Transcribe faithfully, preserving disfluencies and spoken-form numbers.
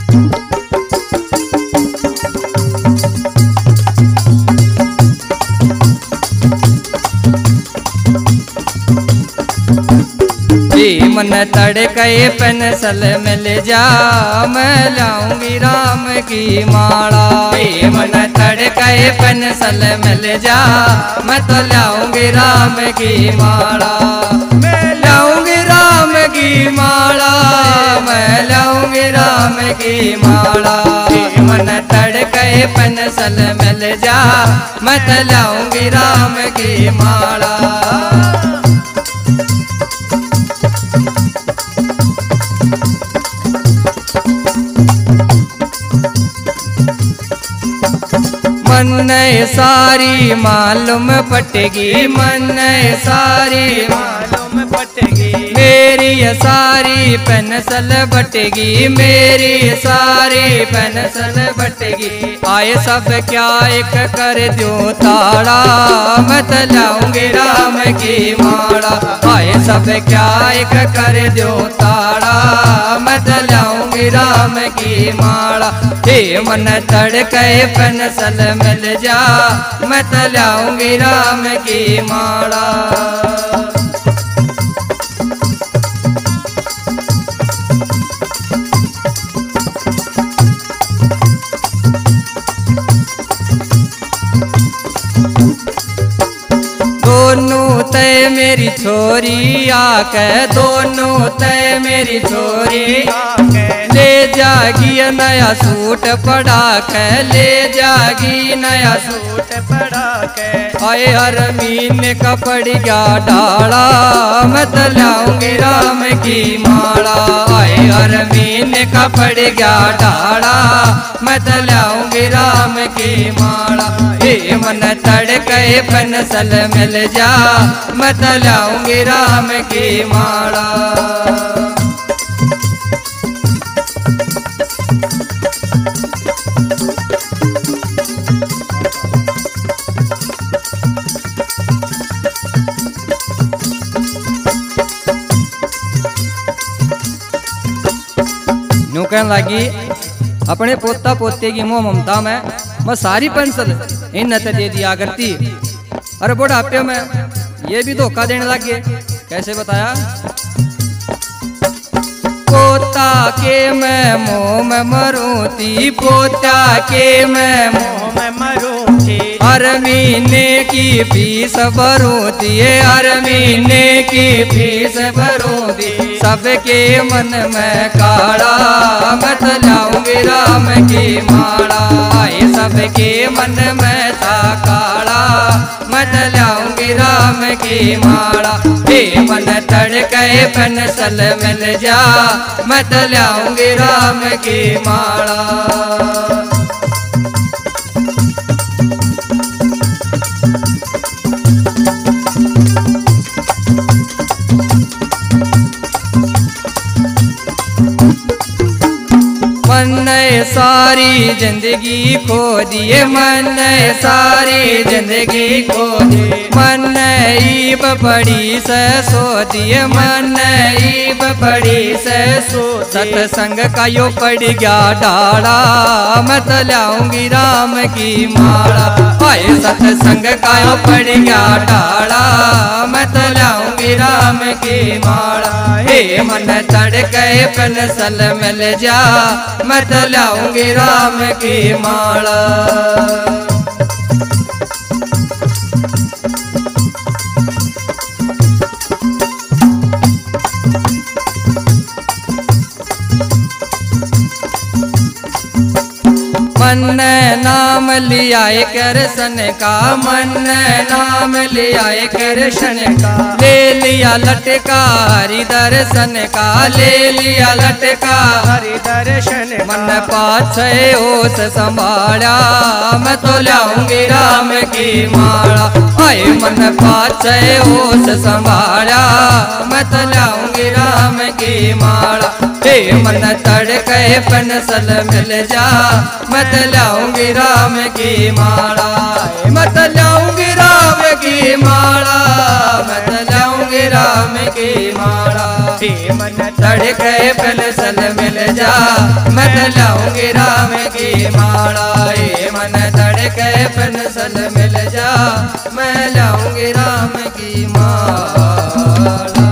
मन तड़के पेंसिल मिल जा मैं लाऊंगी राम की माला। मन तड़के पेंसिल मिल जा मैं तो लाऊंगी राम की माला। मैं लाऊंगी राम की माला, मैं लाऊंगी राम की माला। मन तड़के पेंसिल मिल जा मैं तो लाऊंगी राम की माला। मन सारी मालूम पटेगी, मन सारी मालूम पटेगी। मेरी सारी पेंसिल बटेगी, मेरी सारी पेंसिल बटेगी। आए सब क्या एक कर दो ताड़ा मैं तो लाऊंगी राम की माला। आए सब क्या एक कर दो ताड़ा मैं तो लाऊंगी राम की माला। हे मन तड़के पेंसिल मिल जा मैं तो लाऊंगी राम की माला। दोनों तय मेरी छोरी आके, दोनों तय मेरी छोरी आके। ले जागी नया सूट पड़ा के, ले जागी नया सूट पड़ा के। आए हर महीने का पड़ गया डाला मैं तो लाऊंगी राम की माला। आए हर महीने का पड़ गया डाला मैं तो लाऊंगी राम की माला। हे मन तड़के पेंसिल मिल जा मैं तो लाऊंगी राम की माला। यूं कहने लगी अपने पोता पोते की मोह ममता में मैं सारी पेंसिल इन नत दे दिया करती। अरे बुढ़ापे में ये भी धोखा देने लगे। कैसे बताया? पोता के मैं मोह में मरूती, पोता के मैं मोह में मरूती। हर महीने की फीस भरूती है, हर महीने की फीस भरूती। सबके मन में काड़ा मैं तो लाऊंगी राम की माला। आए सबके मन में था काड़ा मैं तो लाऊंगी राम की माला। हे मन तड़के पेंसिल मिल जा मैं तो लाऊंगी राम की माला। मन सारी जिंदगी खो दिए, मन सारी जिंदगी खो दिए। मन ईब बड़ी से सो दिए, मन ईब बड़ी से सो। सत्संग का यो पड़ गया डाला मैं तो लाऊंगी राम की माला। आए सत्संग का यो पड़ गया डाला मैं तो लाऊंगी राम की माला। हे मन तड़के पेंसिल मिल जा मैं तो लाऊंगी राम की माला। मन नाम लिया कृष्ण का, मन नाम लिया कृष्ण का। ले लिया लटका हरि दर्शन का, ले लिया लटका हरि दर्शन। मन पाछे होश संभाला मैं तो लाऊंगी राम की माला। आए मन पाछे होश संभाला मैं तो लाऊंगी राम की माला। हे मन तड़के पेंसिल मिल जा मैं तो लाऊंगी राम की माला। मैं तो लाऊंगी राम की माला, मैं तो लाऊंगी राम की माला। हे मन तड़के पेंसिल मिल जा मैं तो लाऊंगी राम की माला। हे मन तड़के पेंसिल मिल जा मैं लाऊंगी राम की माला।